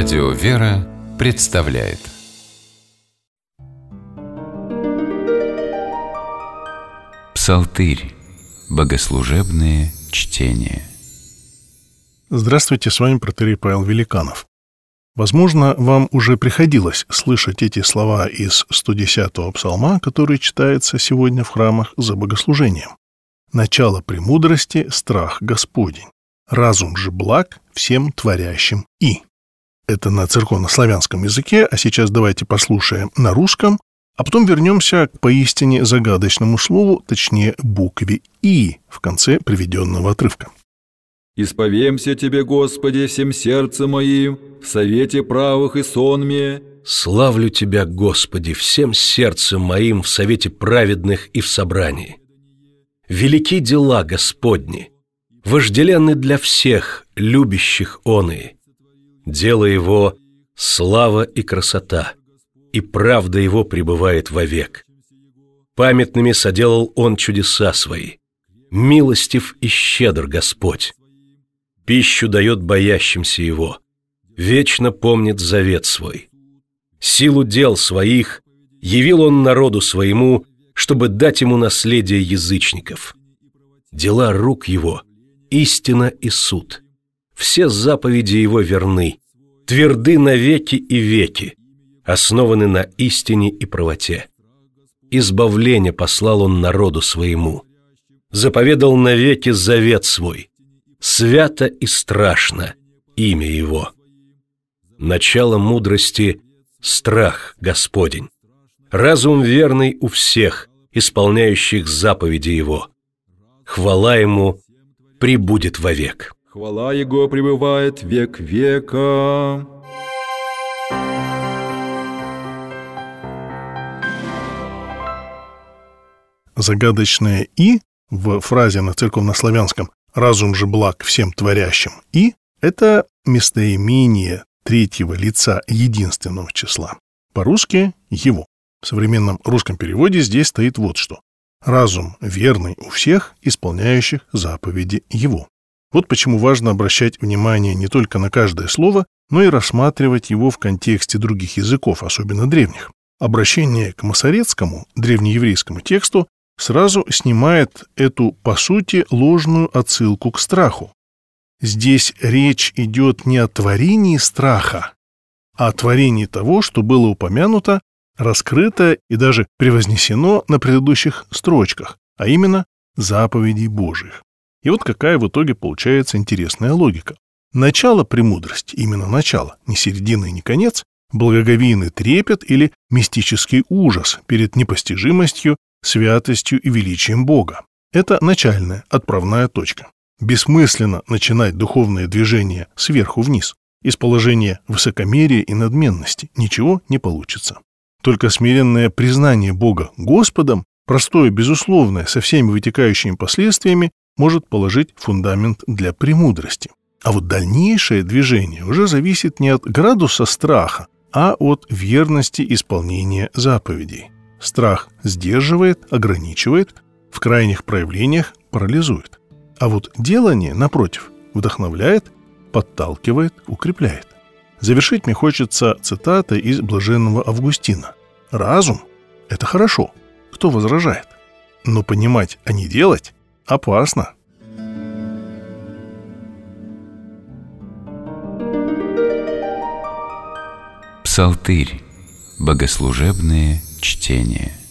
Радио «Вера» представляет Псалтырь. Богослужебные чтения. Здравствуйте, с вами протоиерей Павел Великанов. Возможно, вам уже приходилось слышать эти слова из 110-го псалма, который читается сегодня в храмах за богослужением. «Начало премудрости — страх Господень, разум же благ всем творящим и». Это на церковно-славянском языке, а сейчас давайте послушаем на русском, а потом вернемся к поистине загадочному слову, точнее букве «и» в конце приведенного отрывка. «Исповемся Тебе, Господи, всем сердцем моим, в совете правых и сонме». «Славлю Тебя, Господи, всем сердцем моим, в совете праведных и в собрании. Велики дела Господни, вожделенны для всех, любящих оные. Дело Его — слава и красота, и правда Его пребывает вовек. Памятными соделал Он чудеса Свои, милостив и щедр Господь. Пищу дает боящимся Его, вечно помнит завет Свой. Силу дел Своих явил Он народу Своему, чтобы дать Ему наследие язычников. Дела рук Его — истина и суд. Все заповеди Его верны, тверды навеки и веки, основаны на истине и правоте. Избавление послал Он народу Своему, заповедал навеки завет Свой. Свято и страшно имя Его. Начало мудрости — страх Господень, разум верный у всех, исполняющих заповеди Его. Хвала Ему пребудет вовек». Хвала Его пребывает век века. Загадочное «и» в фразе на церковно-славянском «разум же благ всем творящим» «и» — это местоимение третьего лица единственного числа. По-русски «его». В современном русском переводе здесь стоит вот что: «разум верный у всех, исполняющих заповеди Его». Вот почему важно обращать внимание не только на каждое слово, но и рассматривать его в контексте других языков, особенно древних. Обращение к масорецкому, древнееврейскому тексту сразу снимает эту, по сути, ложную отсылку к страху. Здесь речь идет не о творении страха, а о творении того, что было упомянуто, раскрыто и даже превознесено на предыдущих строчках, а именно заповедей Божьих. И вот какая в итоге получается интересная логика. Начало премудрости, именно начало, не середина и не конец, благоговейный трепет или мистический ужас перед непостижимостью, святостью и величием Бога. Это начальная, отправная точка. Бессмысленно начинать духовное движение сверху вниз. Из положения высокомерия и надменности ничего не получится. Только смиренное признание Бога Господом, простое, безусловное, со всеми вытекающими последствиями, может положить фундамент для премудрости. А вот дальнейшее движение уже зависит не от градуса страха, а от верности исполнения заповедей. Страх сдерживает, ограничивает, в крайних проявлениях парализует. А вот делание, напротив, вдохновляет, подталкивает, укрепляет. Завершить мне хочется цитатой из блаженного Августина. «Разум — это хорошо, кто возражает? Но понимать, а не делать опасно». Псалтырь. Богослужебные чтения.